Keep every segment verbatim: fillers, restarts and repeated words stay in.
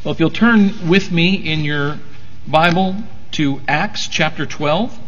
Well, if you'll turn with me in your Bible to Acts chapter twelve.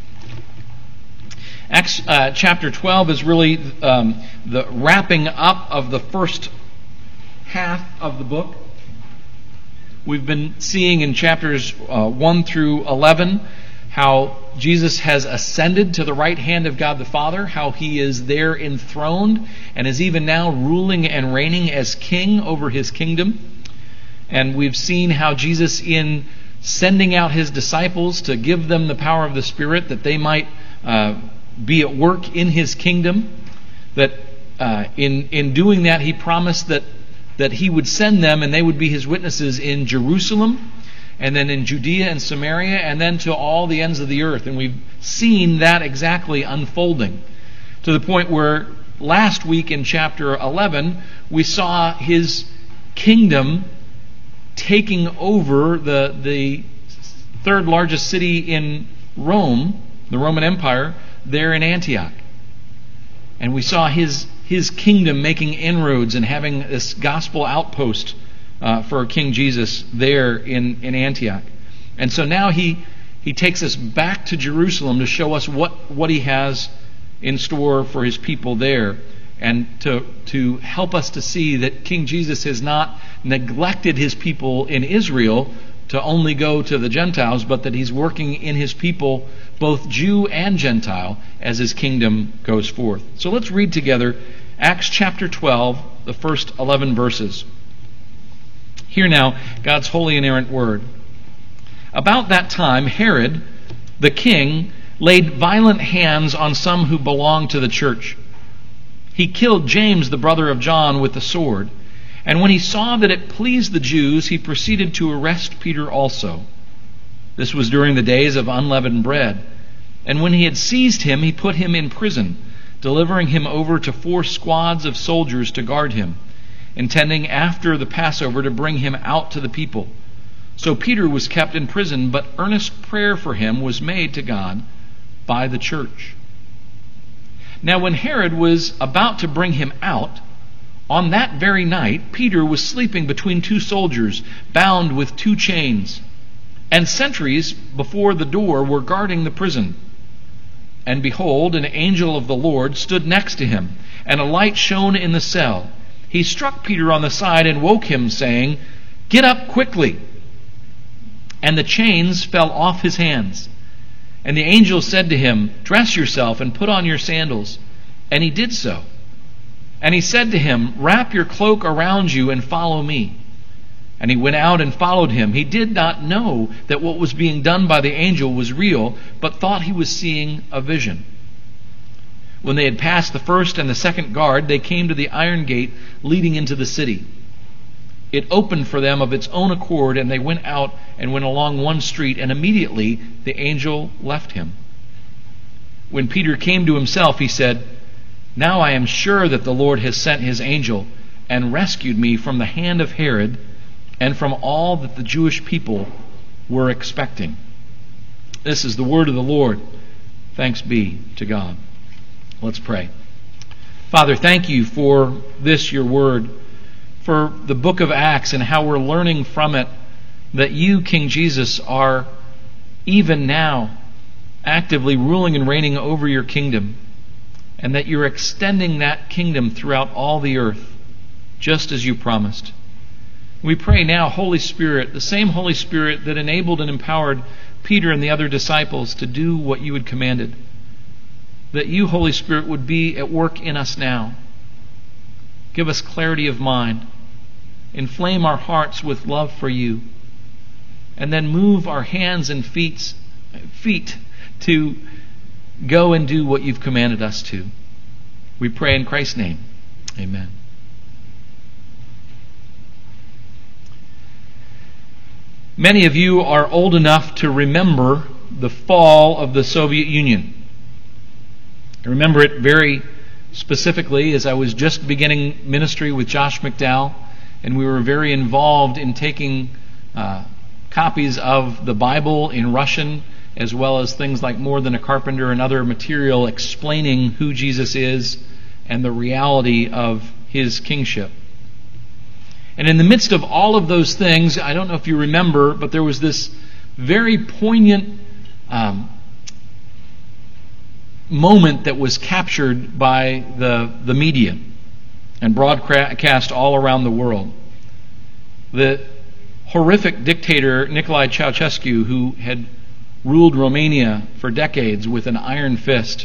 Acts uh, chapter twelve is really um, the wrapping up of the first half of the book. We've been seeing in chapters uh, one through eleven how Jesus has ascended to the right hand of God the Father, how He is there enthroned and is even now ruling and reigning as King over His kingdom. And we've seen how Jesus, in sending out His disciples to give them the power of the Spirit that they might uh, be at work in His kingdom, that uh, in in doing that He promised that that He would send them and they would be His witnesses in Jerusalem, and then in Judea and Samaria, and then to all the ends of the earth. And we've seen that exactly unfolding to the point where last week in chapter eleven we saw His kingdom taking over the the third largest city in Rome, the Roman Empire, there in Antioch. And we saw his his kingdom making inroads and having this gospel outpost uh, for King Jesus there in, in Antioch. And so now he he takes us back to Jerusalem to show us what, what he has in store for his people there, and to to help us to see that King Jesus has not neglected his people in Israel to only go to the Gentiles, but that he's working in his people, both Jew and Gentile, as his kingdom goes forth. So let's read together Acts chapter twelve, the first eleven verses. Hear now God's holy and inerrant word. About that time, Herod, the king, laid violent hands on some who belonged to the church. He killed James, the brother of John, with the sword. And when he saw that it pleased the Jews, he proceeded to arrest Peter also. This was during the days of unleavened bread. And when he had seized him, he put him in prison, delivering him over to four squads of soldiers to guard him, intending after the Passover to bring him out to the people. So Peter was kept in prison, but earnest prayer for him was made to God by the church. Now when Herod was about to bring him out, on that very night Peter was sleeping between two soldiers, bound with two chains. And sentries before the door were guarding the prison. And behold, an angel of the Lord stood next to him, and a light shone in the cell. He struck Peter on the side and woke him, saying, "Get up quickly." And the chains fell off his hands. And the angel said to him, "Dress yourself and put on your sandals." And he did so. And he said to him, "Wrap your cloak around you and follow me." And he went out and followed him. He did not know that what was being done by the angel was real, but thought he was seeing a vision. When they had passed the first and the second guard, they came to the iron gate leading into the city. It opened for them of its own accord, and they went out and went along one street, and immediately the angel left him. When Peter came to himself, he said, "Now I am sure that the Lord has sent his angel and rescued me from the hand of Herod and from all that the Jewish people were expecting." This is the word of the Lord. Thanks be to God. Let's pray. Father, thank you for this, your word, for the book of Acts and how we're learning from it that you, King Jesus, are even now actively ruling and reigning over your kingdom, and that you're extending that kingdom throughout all the earth, just as you promised. We pray now, Holy Spirit, the same Holy Spirit that enabled and empowered Peter and the other disciples to do what you had commanded, that you, Holy Spirit, would be at work in us now. Give us clarity of mind. Inflame our hearts with love for you. And then move our hands and feet, feet to go and do what you've commanded us to. We pray in Christ's name. Amen. Many of you are old enough to remember the fall of the Soviet Union. I remember it very specifically as I was just beginning ministry with Josh McDowell, and we were very involved in taking uh, copies of the Bible in Russian, as well as things like More Than a Carpenter and other material explaining who Jesus is and the reality of his kingship. And in the midst of all of those things, I don't know if you remember, but there was this very poignant um, moment that was captured by the, the media and broadcast all around the world. The horrific dictator Nicolae Ceausescu, who had ruled Romania for decades with an iron fist,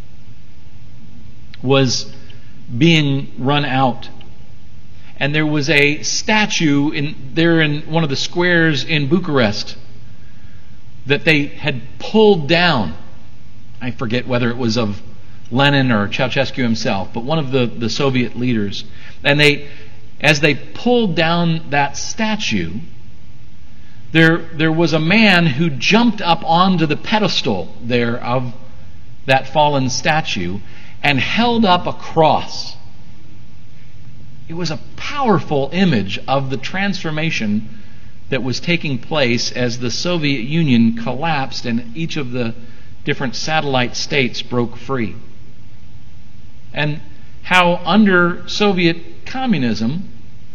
was being run out. And there was a statue in there in one of the squares in Bucharest that they had pulled down. I forget whether it was of Lenin or Ceausescu himself, but one of the, the Soviet leaders. And they, as they pulled down that statue, there, there was a man who jumped up onto the pedestal there of that fallen statue and held up a cross. It was a powerful image of the transformation that was taking place as the Soviet Union collapsed and each of the different satellite states broke free. And how under Soviet communism,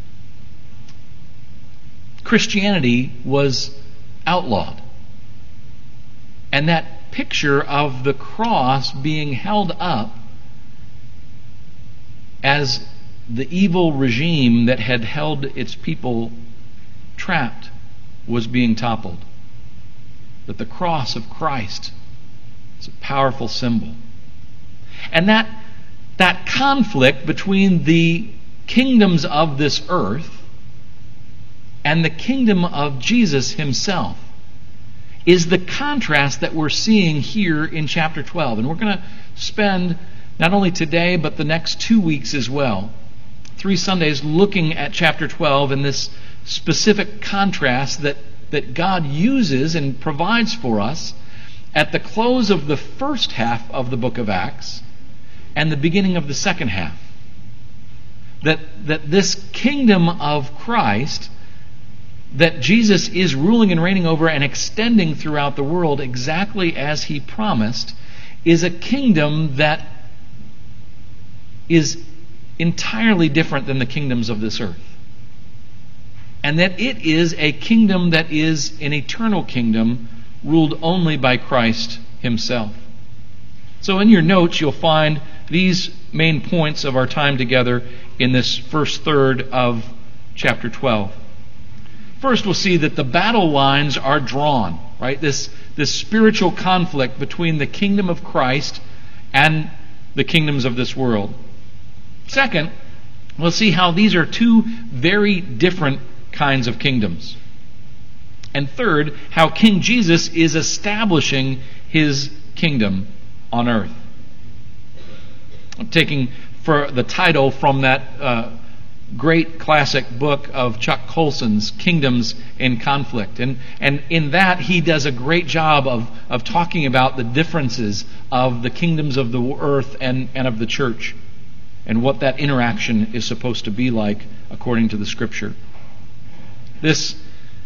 Christianity was outlawed. And that picture of the cross being held up as the evil regime that had held its people trapped was being toppled. That the cross of Christ is a powerful symbol. And that, that conflict between the kingdoms of this earth and the kingdom of Jesus himself is the contrast that we're seeing here in chapter twelve. And we're going to spend not only today but the next two weeks as well, three Sundays, looking at chapter twelve and this specific contrast that, that God uses and provides for us at the close of the first half of the book of Acts and the beginning of the second half. That, that this kingdom of Christ that Jesus is ruling and reigning over and extending throughout the world exactly as he promised is a kingdom that is entirely different than the kingdoms of this earth. And that it is a kingdom that is an eternal kingdom ruled only by Christ himself. So in your notes you'll find these main points of our time together in this first third of chapter twelve. First, we'll see that the battle lines are drawn, right? This, this spiritual conflict between the kingdom of Christ and the kingdoms of this world. Second, we'll see how these are two very different kinds of kingdoms. And third, how King Jesus is establishing his kingdom on earth. I'm taking for the title from that uh, great classic book of Chuck Colson's Kingdoms in Conflict. And, and in that, he does a great job of, of talking about the differences of the kingdoms of the earth and, and of the church, and what that interaction is supposed to be like according to the Scripture. This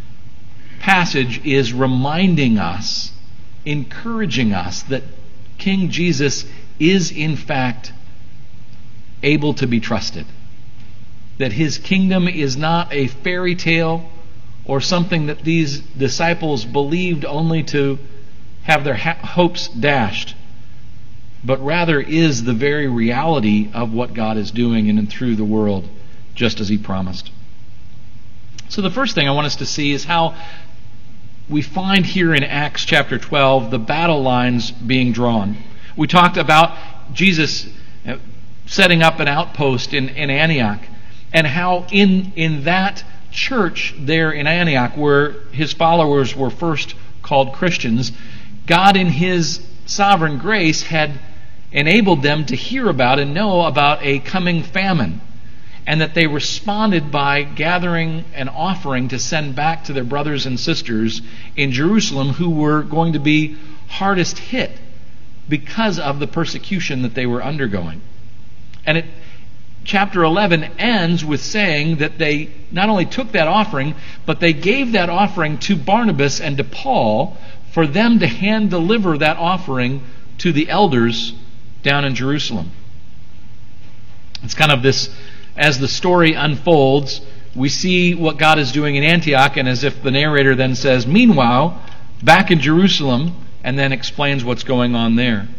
passage is reminding us, encouraging us, that King Jesus is in fact able to be trusted. That his kingdom is not a fairy tale or something that these disciples believed only to have their ha- hopes dashed, but rather is the very reality of what God is doing in and through the world, just as he promised. So the first thing I want us to see is how we find here in Acts chapter twelve the battle lines being drawn. We talked about Jesus setting up an outpost in, in Antioch, and how in, in that church there in Antioch, where his followers were first called Christians, God in his sovereign grace had enabled them to hear about and know about a coming famine, and that they responded by gathering an offering to send back to their brothers and sisters in Jerusalem who were going to be hardest hit because of the persecution that they were undergoing. And it Chapter eleven ends with saying that they not only took that offering, but they gave that offering to Barnabas and to Paul for them to hand deliver that offering to the elders down in Jerusalem. It's kind of this, as the story unfolds, we see what God is doing in Antioch, and as if the narrator then says, meanwhile, back in Jerusalem, and then explains what's going on there.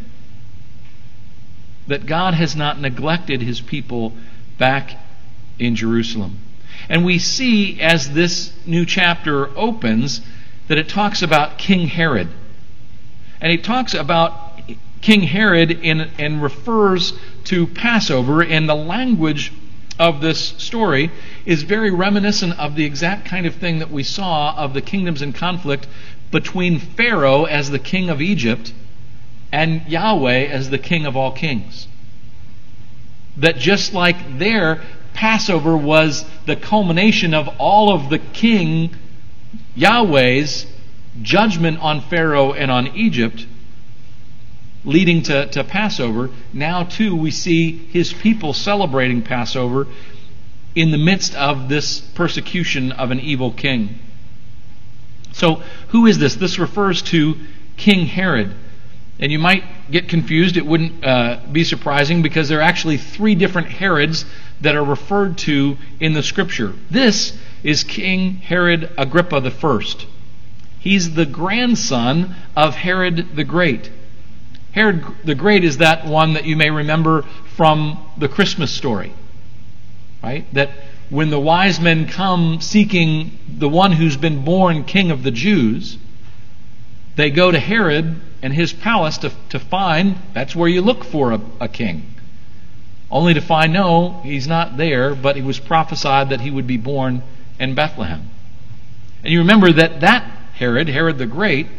That God has not neglected His people back in Jerusalem. And we see, as this new chapter opens, that it talks about King Herod. And it talks about King Herod in, and refers to Passover, and the language of this story is very reminiscent of the exact kind of thing that we saw of the kingdoms in conflict between Pharaoh as the king of Egypt and Yahweh as the king of all kings. That just like there, Passover was the culmination of all of the king Yahweh's judgment on Pharaoh and on Egypt, leading to, to Passover. Now too we see His people celebrating Passover in the midst of this persecution of an evil king. So who is this? This refers to King Herod. And you might get confused. It wouldn't uh, be surprising, because there are actually three different Herods that are referred to in the Scripture. This is King Herod Agrippa the First. He's the grandson of Herod the Great. Herod the Great is that one that you may remember from the Christmas story, right? That when the wise men come seeking the one who's been born King of the Jews, they go to Herod and his palace to, to find, that's where you look for a, a king. Only to find, no, he's not there, but it was prophesied that he would be born in Bethlehem. And you remember that that Herod, Herod the Great,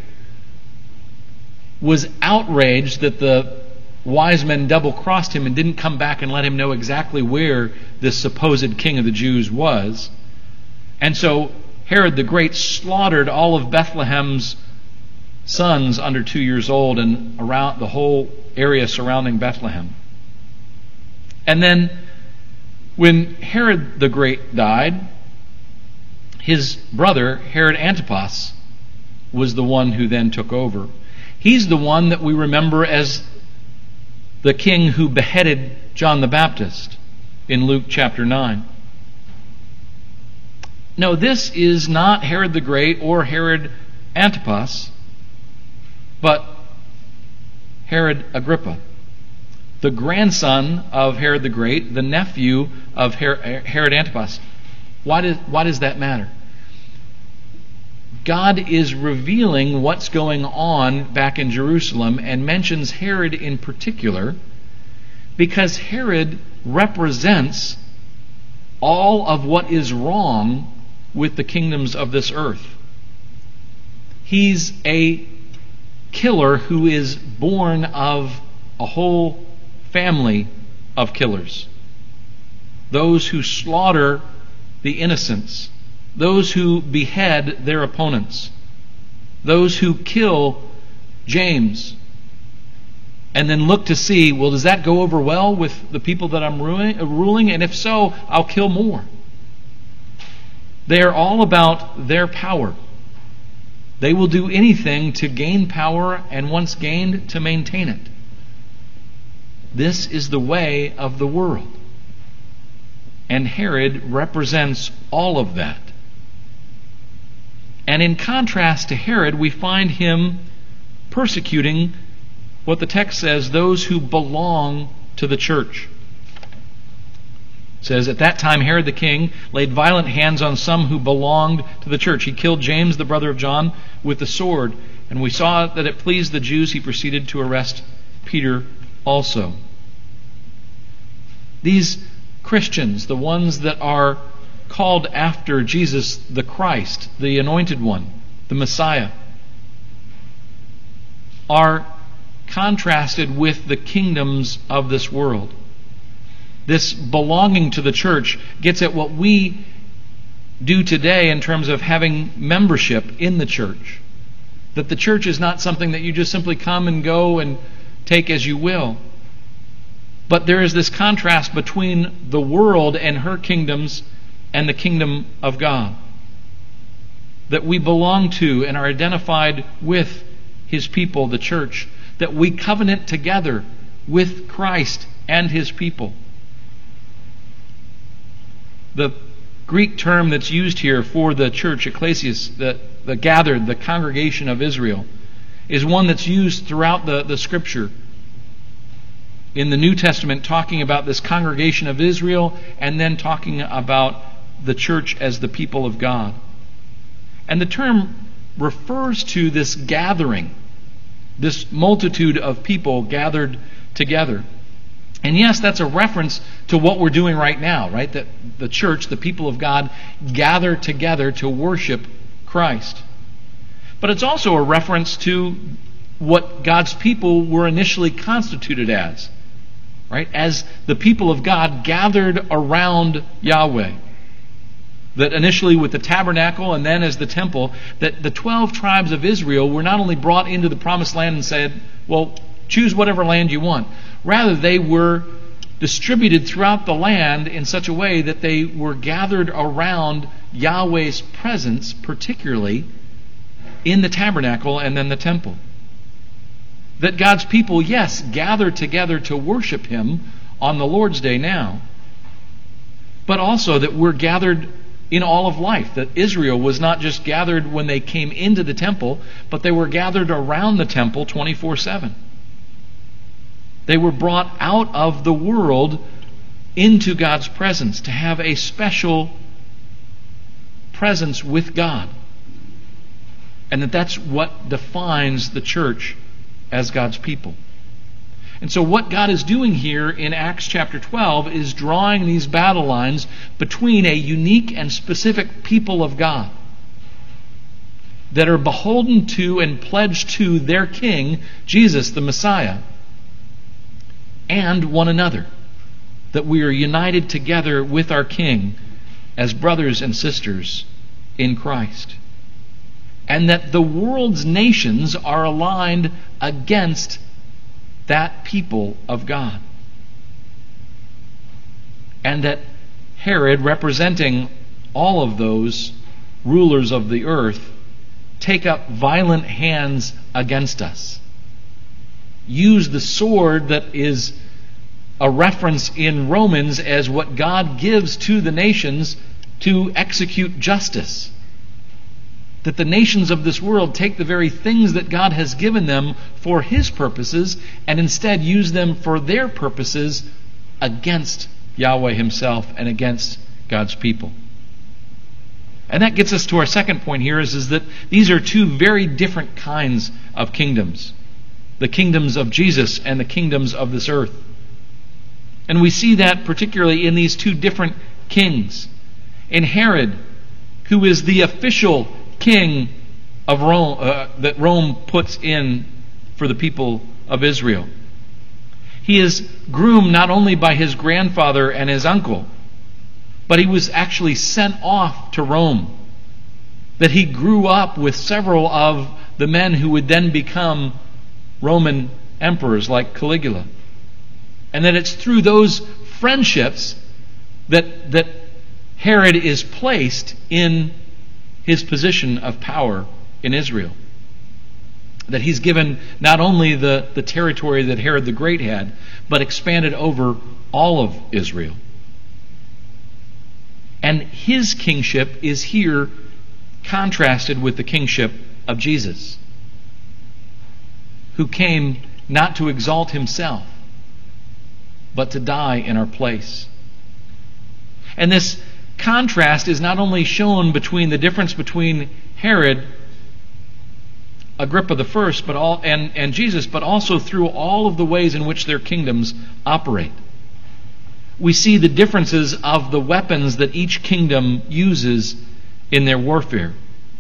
was outraged that the wise men double-crossed him and didn't come back and let him know exactly where this supposed king of the Jews was. And so Herod the Great slaughtered all of Bethlehem's sons under two years old and around the whole area surrounding Bethlehem. And then when Herod the Great died, his brother Herod Antipas was the one who then took over. He's the one that we remember as the king who beheaded John the Baptist in Luke chapter nine. No, this is not Herod the Great or Herod Antipas, but Herod Agrippa, the grandson of Herod the Great, the nephew of Herod Antipas. Why does, why does that matter? God is revealing what's going on back in Jerusalem and mentions Herod in particular because Herod represents all of what is wrong with the kingdoms of this earth. He's a killer who is born of a whole family of killers. Those who slaughter the innocents. Those who behead their opponents. Those who kill James. And then look to see, well, does that go over well with the people that I'm ruling? And if so, I'll kill more. They are all about their power. They will do anything to gain power, and once gained, to maintain it. This is the way of the world. And Herod represents all of that. And in contrast to Herod, we find him persecuting what the text says, those who belong to the church. It says, at that time Herod the king laid violent hands on some who belonged to the church. He killed James, the brother of John, with the sword. And we saw that it pleased the Jews. He proceeded to arrest Peter also. These Christians, the ones that are called after Jesus the Christ, the Anointed One, the Messiah, are contrasted with the kingdoms of this world. This belonging to the church gets at what we do today in terms of having membership in the church. That the church is not something that you just simply come and go and take as you will. But there is this contrast between the world and her kingdoms and the kingdom of God. That we belong to and are identified with His people, the church. That we covenant together with Christ and His people. The Greek term that's used here for the church, ecclesias, the, the gathered, the congregation of Israel, is one that's used throughout the, the Scripture. In the New Testament, talking about this congregation of Israel, and then talking about the church as the people of God. And the term refers to this gathering, this multitude of people gathered together. And yes, that's a reference to what we're doing right now, right? That the church, the people of God, gather together to worship Christ. But it's also a reference to what God's people were initially constituted as, right? As the people of God gathered around Yahweh. That initially with the tabernacle and then as the temple, that the twelve tribes of Israel were not only brought into the promised land and said, well, choose whatever land you want. Rather, they were distributed throughout the land in such a way that they were gathered around Yahweh's presence, particularly in the tabernacle and then the temple. That God's people, yes, gather together to worship Him on the Lord's Day now, but also that we're gathered in all of life. That Israel was not just gathered when they came into the temple, but they were gathered around the temple twenty-four seven. They were brought out of the world into God's presence to have a special presence with God. And that that's what defines the church as God's people. And so what God is doing here in Acts chapter twelve is drawing these battle lines between a unique and specific people of God that are beholden to and pledged to their King, Jesus the Messiah, and one another. That we are united together with our King as brothers and sisters in Christ. And that the world's nations are aligned against that people of God. And that Herod, representing all of those rulers of the earth, take up violent hands against us. Use the sword that is a reference in Romans as what God gives to the nations to execute justice. That the nations of this world take the very things that God has given them for His purposes and instead use them for their purposes against Yahweh Himself and against God's people. And that gets us to our second point here is, is that these are two very different kinds of kingdoms. The kingdoms of Jesus and the kingdoms of this earth. And we see that particularly in these two different kings. In Herod, who is the official king of Rome, uh, that Rome puts in for the people of Israel. He is groomed not only by his grandfather and his uncle, but he was actually sent off to Rome. That he grew up with several of the men who would then become Roman emperors like Caligula. And that it's through those friendships that, that Herod is placed in his position of power in Israel. That he's given not only the, the territory that Herod the Great had, but expanded over all of Israel. And his kingship is here contrasted with the kingship of Jesus, who came not to exalt himself, but to die in our place. And this contrast is not only shown between the difference between Herod, Agrippa the First, but all and, and Jesus, but also through all of the ways in which their kingdoms operate. We see the differences of the weapons that each kingdom uses in their warfare.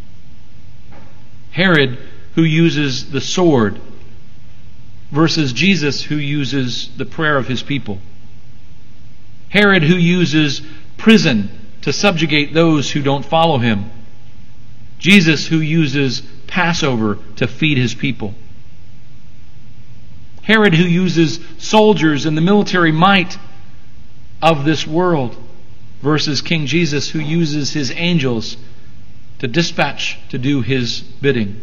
Herod, who uses the sword, versus Jesus, who uses the prayer of his people. Herod, who uses prison to subjugate those who don't follow him. Jesus, who uses Passover to feed his people. Herod, who uses soldiers and the military might of this world, versus King Jesus, who uses his angels to dispatch to do his bidding.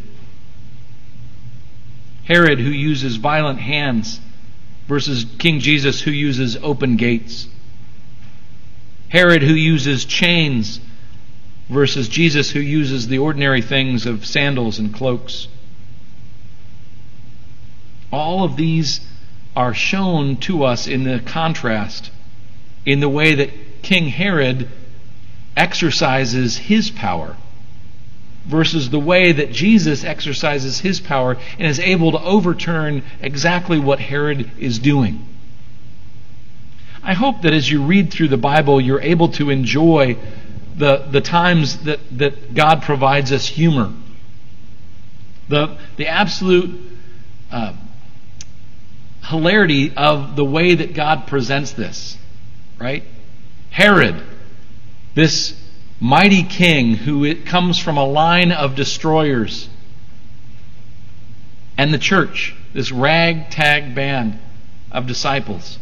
Herod, who uses violent hands, versus King Jesus, who uses open gates. Herod, who uses chains, versus Jesus, who uses the ordinary things of sandals and cloaks. All of these are shown to us in the contrast, in the way that King Herod exercises his power versus the way that Jesus exercises his power and is able to overturn exactly what Herod is doing. I hope that as you read through the Bible, you're able to enjoy the, the times that, that God provides us humor. The, the absolute uh, hilarity of the way that God presents this. Right? Herod, this mighty king who it comes from a line of destroyers, and the church, this ragtag band of disciples,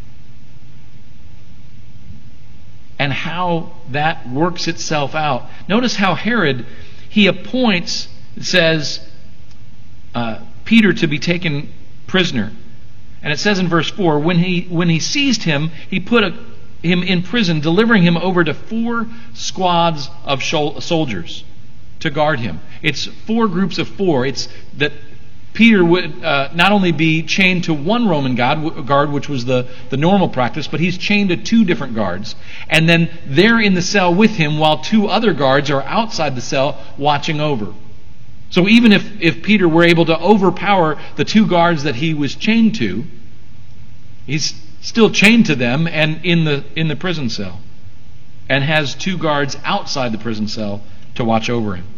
and how that works itself out. Notice how Herod, he appoints, it says, uh, Peter to be taken prisoner. And it says in verse four, when he when he seized him, he put a, him in prison, delivering him over to four squads of soldiers to guard him. It's four groups of four. It's that Peter would uh, not only be chained to one Roman guard, guard, which was the, the normal practice, but he's chained to two different guards. And then they're in the cell with him while two other guards are outside the cell watching over. So even if, if Peter were able to overpower the two guards that he was chained to, he's still chained to them and in the in the prison cell, and has two guards outside the prison cell to watch over him.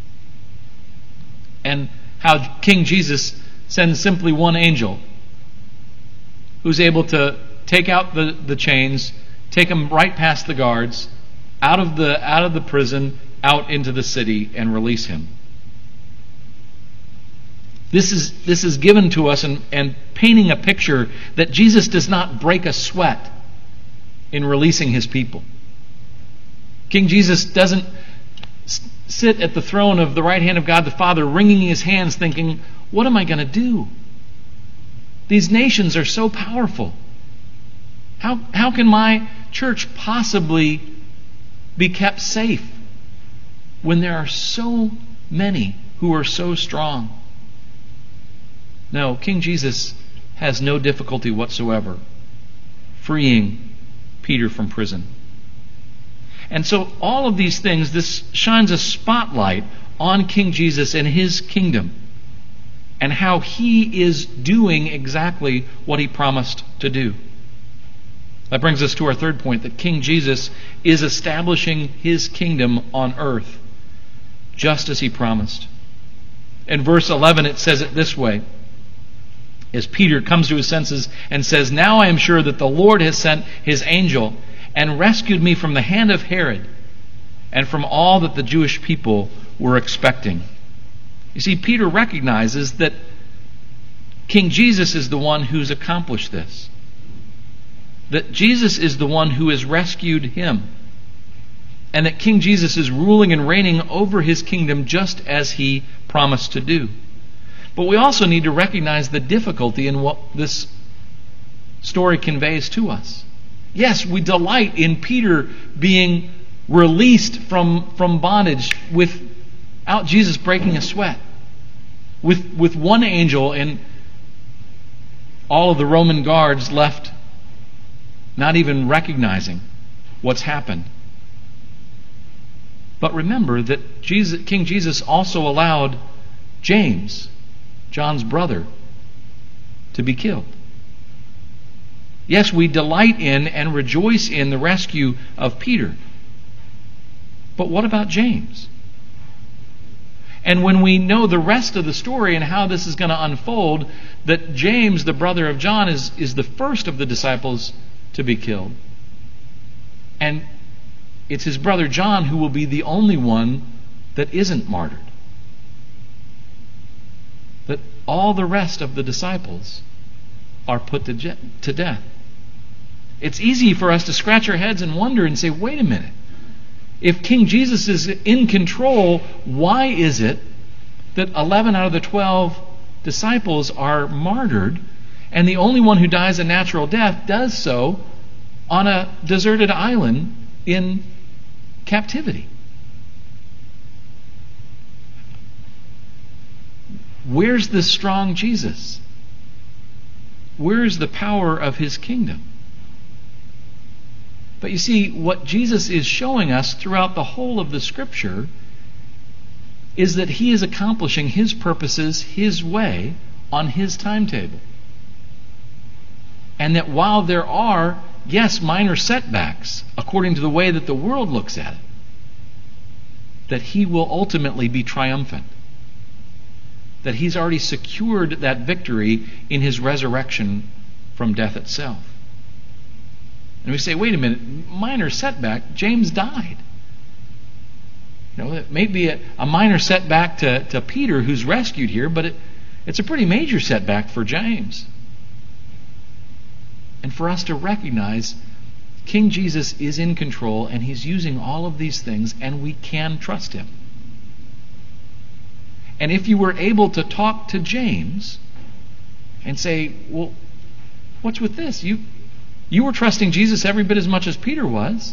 And how King Jesus sends simply one angel who's able to take out the, the chains, take them right past the guards, out of the out of the prison, out into the city, and release him. This is this is given to us and, and painting a picture that Jesus does not break a sweat in releasing his people. King Jesus doesn't sit at the throne of the right hand of God the Father, wringing his hands thinking, what am I going to do? These nations are so powerful. How, how can my church possibly be kept safe when there are so many who are so strong? No, King Jesus has no difficulty whatsoever freeing Peter from prison. And so all of these things, this shines a spotlight on King Jesus and his kingdom and how he is doing exactly what he promised to do. That brings us to our third point, that King Jesus is establishing his kingdom on earth just as he promised. In verse eleven it says it this way, as Peter comes to his senses and says, now I am sure that the Lord has sent his angel and rescued me from the hand of Herod and from all that the Jewish people were expecting. You see, Peter recognizes that King Jesus is the one who's accomplished this. That Jesus is the one who has rescued him. And that King Jesus is ruling and reigning over his kingdom just as he promised to do. But we also need to recognize the difficulty in what this story conveys to us. Yes, we delight in Peter being released from, from bondage without Jesus breaking a sweat. With, with one angel and all of the Roman guards left not even recognizing what's happened. But remember that Jesus, King Jesus also allowed James, John's brother, to be killed. Yes, we delight in and rejoice in the rescue of Peter. But what about James? And when we know the rest of the story and how this is going to unfold, that James, the brother of John, is, is the first of the disciples to be killed. And it's his brother John who will be the only one that isn't martyred. That all the rest of the disciples are put to, je- to death. It's easy for us to scratch our heads and wonder and say, wait a minute. If King Jesus is in control, why is it that eleven out of the twelve disciples are martyred, and the only one who dies a natural death does so on a deserted island in captivity. Where's the strong Jesus? Where's the power of his kingdom? But you see, what Jesus is showing us throughout the whole of the Scripture is that he is accomplishing his purposes his way on his timetable. And that while there are, yes, minor setbacks, according to the way that the world looks at it, that he will ultimately be triumphant. That he's already secured that victory in his resurrection from death itself. And we say, wait a minute, minor setback, James died. You know, it may be a, a minor setback to, to Peter, who's rescued here, but it, it's a pretty major setback for James. And for us to recognize King Jesus is in control, and he's using all of these things, and we can trust him. And if you were able to talk to James and say, well, what's with this? You, you were trusting Jesus every bit as much as Peter was.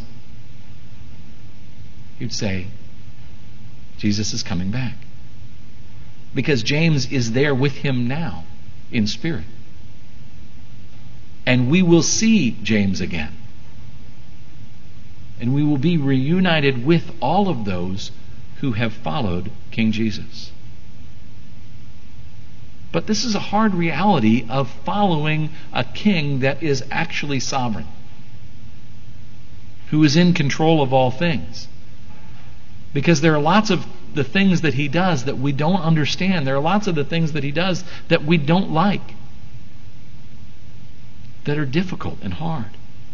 You'd say, Jesus is coming back. Because James is there with him now in spirit. And we will see James again. And we will be reunited with all of those who have followed King Jesus. But this is a hard reality of following a king that is actually sovereign, who is in control of all things. Because there are lots of the things that he does that we don't understand. There are lots of the things that he does that we don't like, that are difficult and hard.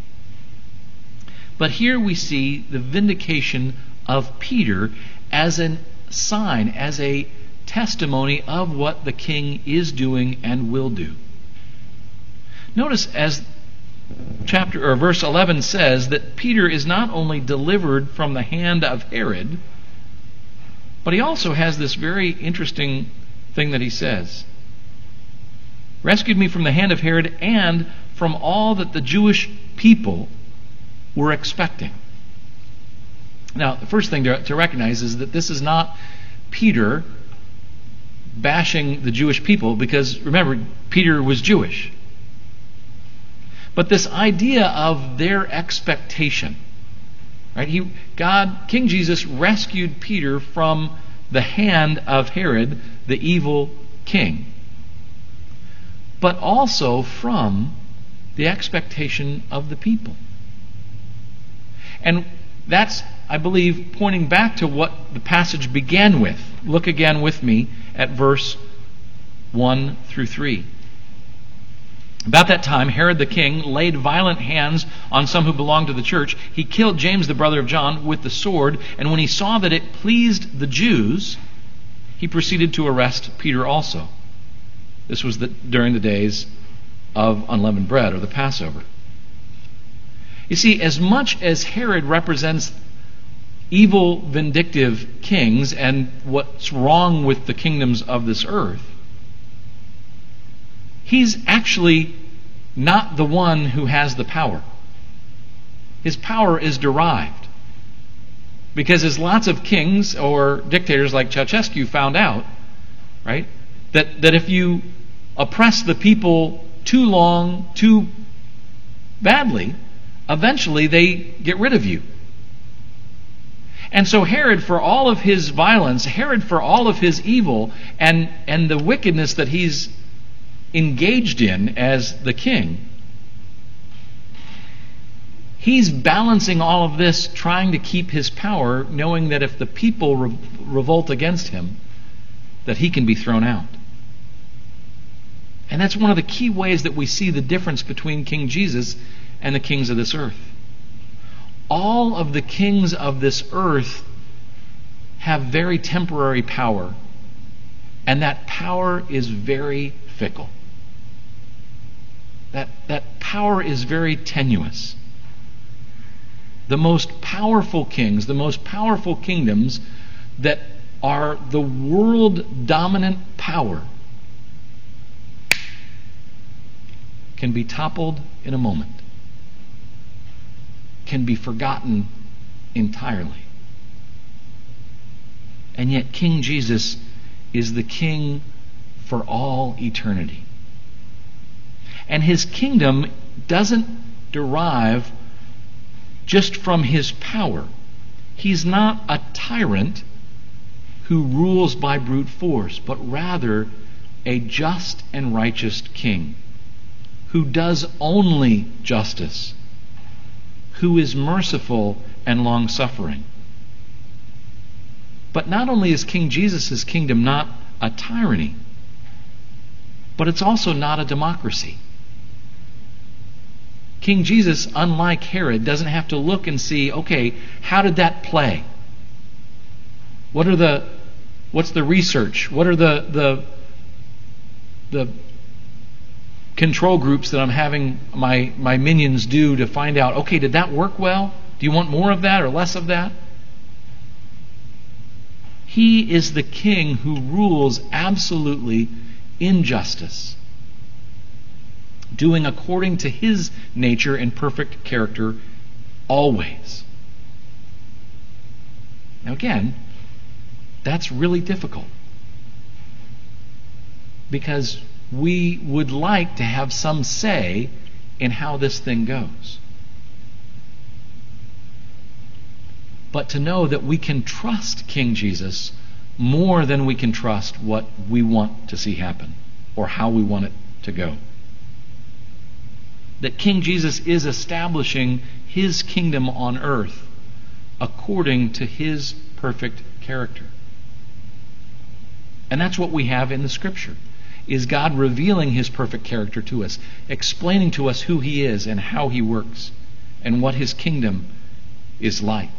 But here we see the vindication of Peter as a sign, as a testimony of what the king is doing and will do. Notice as chapter or verse eleven says that Peter is not only delivered from the hand of Herod, but he also has this very interesting thing that he says. Rescued me from the hand of Herod and from all that the Jewish people were expecting. Now, the first thing to, to recognize is that this is not Peter bashing the Jewish people, because remember, Peter was Jewish. But this idea of their expectation, right? He, God, King Jesus rescued Peter from the hand of Herod, the evil king, but also from the expectation of the people. And that's, I believe, pointing back to what the passage began with. Look again with me at verse one through three. About that time, Herod the king laid violent hands on some who belonged to the church. He killed James, the brother of John, with the sword, and when he saw that it pleased the Jews, he proceeded to arrest Peter also. This was the, during the days of unleavened bread, or the Passover. You see, as much as Herod represents evil, vindictive kings and what's wrong with the kingdoms of this earth, he's actually not the one who has the power. His power is derived. Because as lots of kings or dictators like Ceausescu found out, right, that, that if you oppress the people too long, too badly, eventually they get rid of you. And so Herod, for all of his violence, Herod, for all of his evil and, and the wickedness that he's engaged in as the king, he's balancing all of this, trying to keep his power, knowing that if the people re- revolt against him, that he can be thrown out. And that's one of the key ways that we see the difference between King Jesus and the kings of this earth. All of the kings of this earth have very temporary power, and that power is very fickle. That, that power is very tenuous. The most powerful kings, the most powerful kingdoms that are the world dominant power can be toppled in a moment, can be forgotten entirely. And yet King Jesus is the king for all eternity. And his kingdom doesn't derive just from his power. He's not a tyrant who rules by brute force, but rather a just and righteous king who does only justice, who is merciful and long-suffering. But not only is King Jesus' kingdom not a tyranny, but it's also not a democracy. King Jesus, unlike Herod, doesn't have to look and see, okay, how did that play? What are the what's the research? What are the the the control groups that I'm having my, my minions do to find out, okay, did that work well? Do you want more of that or less of that? He is the king who rules absolutely in justice, doing according to his nature and perfect character always. Now again, that's really difficult, because we would like to have some say in how this thing goes. But to know that we can trust King Jesus more than we can trust what we want to see happen or how we want it to go. That King Jesus is establishing his kingdom on earth according to his perfect character. And that's what we have in the Scripture, is God revealing his perfect character to us, explaining to us who he is and how he works and what his kingdom is like.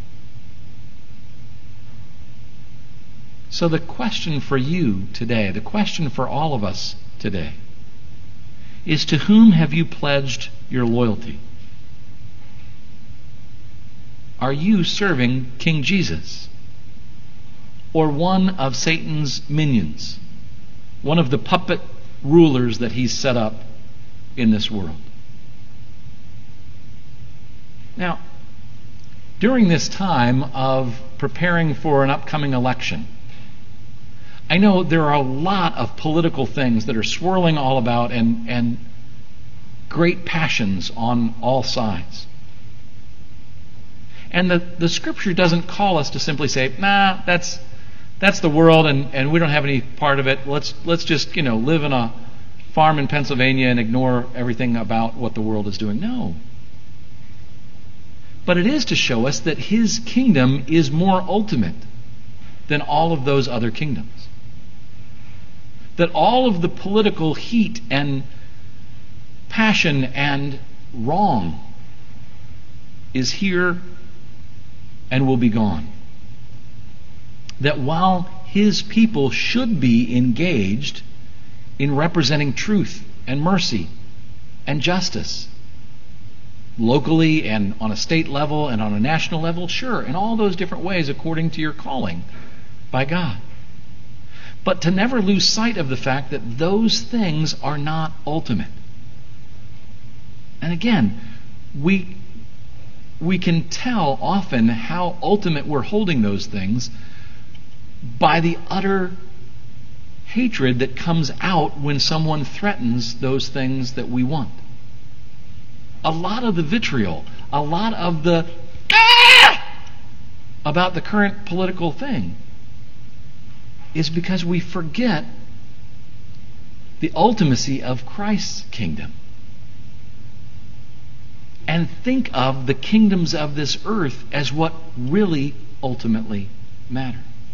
So the question for you today, the question for all of us today, is to whom have you pledged your loyalty? Are you serving King Jesus, or one of Satan's minions, one of the puppet rulers that he's set up in this world? Now, during this time of preparing for an upcoming election, I know there are a lot of political things that are swirling all about, and, and great passions on all sides. And the, the Scripture doesn't call us to simply say, nah, that's that's the world and, and we don't have any part of it. Let's let's just, you know, live in a farm in Pennsylvania and ignore everything about what the world is doing. No. But it is to show us that his kingdom is more ultimate than all of those other kingdoms. That all of the political heat and passion and wrong is here and will be gone. That while his people should be engaged in representing truth and mercy and justice, locally and on a state level and on a national level, sure, in all those different ways according to your calling by God. But to never lose sight of the fact that those things are not ultimate. And again, we we can tell often how ultimate we're holding those things by the utter hatred that comes out when someone threatens those things that we want. A lot of the vitriol, a lot of the ah! about the current political thing is because we forget the ultimacy of Christ's kingdom and think of the kingdoms of this earth as what really ultimately matter.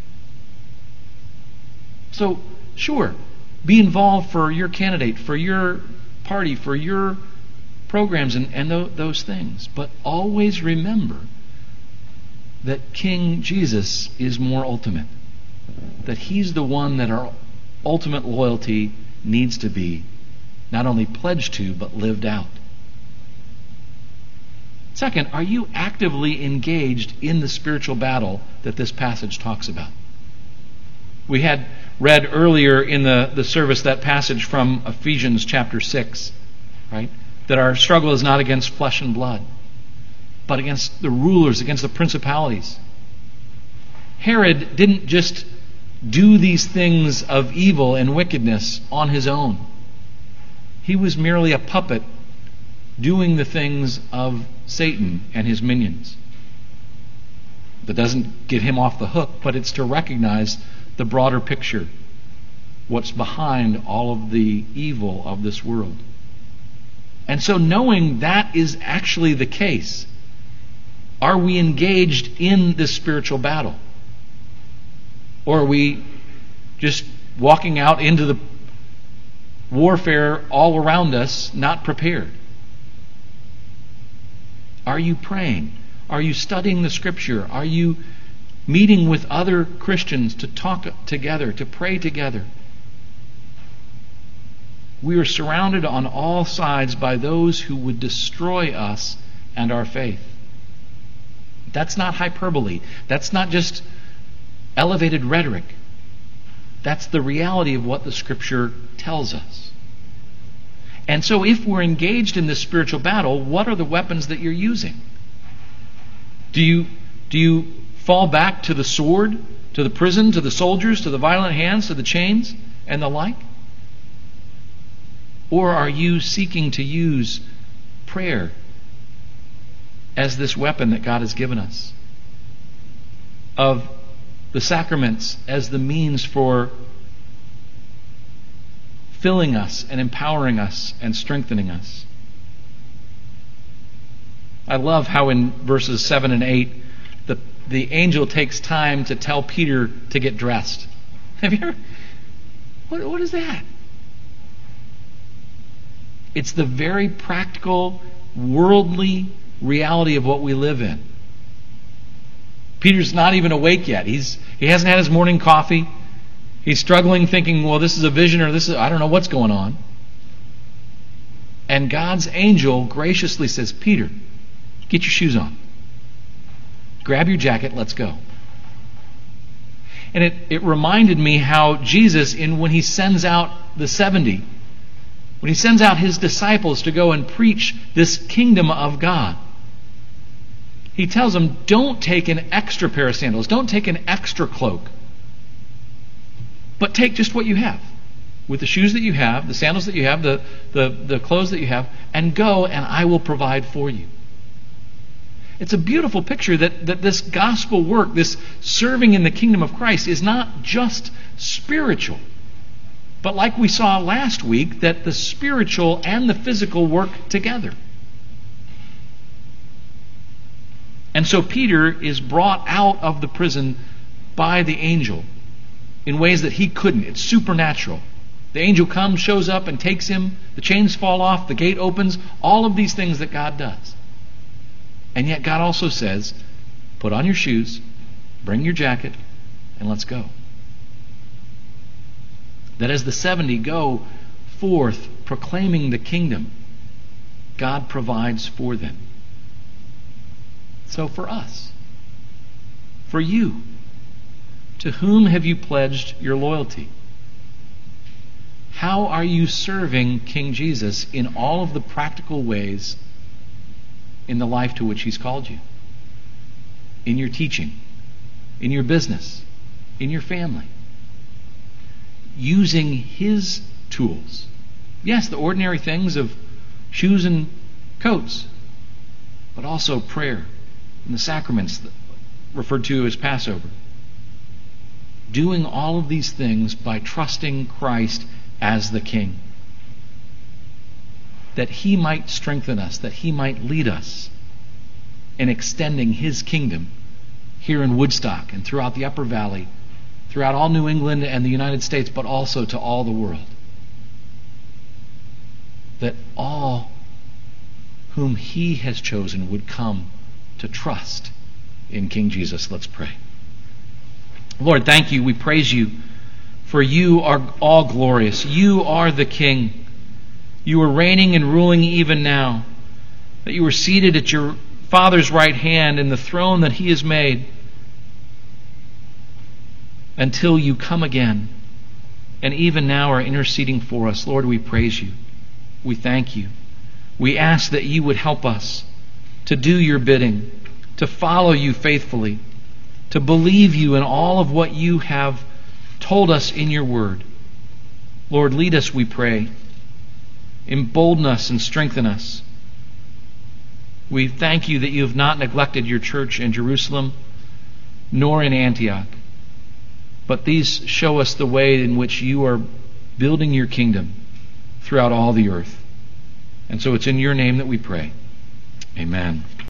So, sure, be involved for your candidate, for your party, for your programs and, and th- those things. But always remember that King Jesus is more ultimate. That he's the one that our ultimate loyalty needs to be not only pledged to, but lived out. Second, are you actively engaged in the spiritual battle that this passage talks about? We had read earlier in the, the service that passage from Ephesians chapter six, right? That our struggle is not against flesh and blood. but against the rulers, against the principalities. Herod didn't just do these things of evil and wickedness on his own. He was merely a puppet doing the things of Satan and his minions. That doesn't get him off the hook, but it's to recognize the broader picture, what's behind all of the evil of this world. And so knowing that is actually the case, are we engaged in this spiritual battle? Or are we just walking out into the warfare all around us, not prepared? Are you praying? Are you studying the Scripture? Are you meeting with other Christians to talk together, to pray together? We are surrounded on all sides by those who would destroy us and our faith. That's not hyperbole. That's not just elevated rhetoric. That's the reality of what the Scripture tells us. And so if we're engaged in this spiritual battle, what are the weapons that you're using? Do you, do you fall back to the sword, to the prison, to the soldiers, to the violent hands, to the chains, and the like? Or are you seeking to use prayer as this weapon that God has given us? Of the sacraments as the means for filling us and empowering us and strengthening us. I love how in verses seven and eight the, the angel takes time to tell Peter to get dressed. Have you ever? What, what is that? It's the very practical, worldly reality of what we live in. Peter's not even awake yet. He's he hasn't had his morning coffee. He's struggling, thinking, well, this is a vision, or this is, I don't know what's going on. And God's angel graciously says, Peter, get your shoes on. Grab your jacket, let's go. And it, it reminded me how Jesus, in when he sends out the seventy, when he sends out his disciples to go and preach this kingdom of God, he tells them, don't take an extra pair of sandals. Don't take an extra cloak. But take just what you have. With the shoes that you have, the sandals that you have, the, the, the clothes that you have, and go and I will provide for you. It's a beautiful picture that, that this gospel work, this serving in the kingdom of Christ, is not just spiritual. But like we saw last week, that the spiritual and the physical work together. And so Peter is brought out of the prison by the angel in ways that he couldn't. It's supernatural. The angel comes, shows up, and takes him. The chains fall off. The gate opens. All of these things that God does. And yet God also says, put on your shoes, bring your jacket, and let's go. That as the seventy go forth proclaiming the kingdom, God provides for them. So for us, for you, to whom have you pledged your loyalty? How are you serving King Jesus in all of the practical ways in the life to which he's called you? In your teaching, in your business, in your family. Using his tools. Yes, the ordinary things of shoes and coats, but also prayer and the sacraments referred to as Passover. Doing all of these things by trusting Christ as the King. That he might strengthen us, that he might lead us in extending his kingdom here in Woodstock and throughout the Upper Valley, throughout all New England and the United States, but also to all the world. That all whom he has chosen would come to trust in King Jesus. Let's pray. Lord, thank you. We praise you, for you are all glorious. You are the King. You are reigning and ruling even now. That you are seated at your Father's right hand in the throne that he has made until you come again. And even now are interceding for us. Lord, we praise you. We thank you. We ask that you would help us to do your bidding, to follow you faithfully, to believe you in all of what you have told us in your word. Lord, lead us, we pray. Embolden us and strengthen us. We thank you that you have not neglected your church in Jerusalem, nor in Antioch. But these show us the way in which you are building your kingdom throughout all the earth. And so it's in your name that we pray. Amen.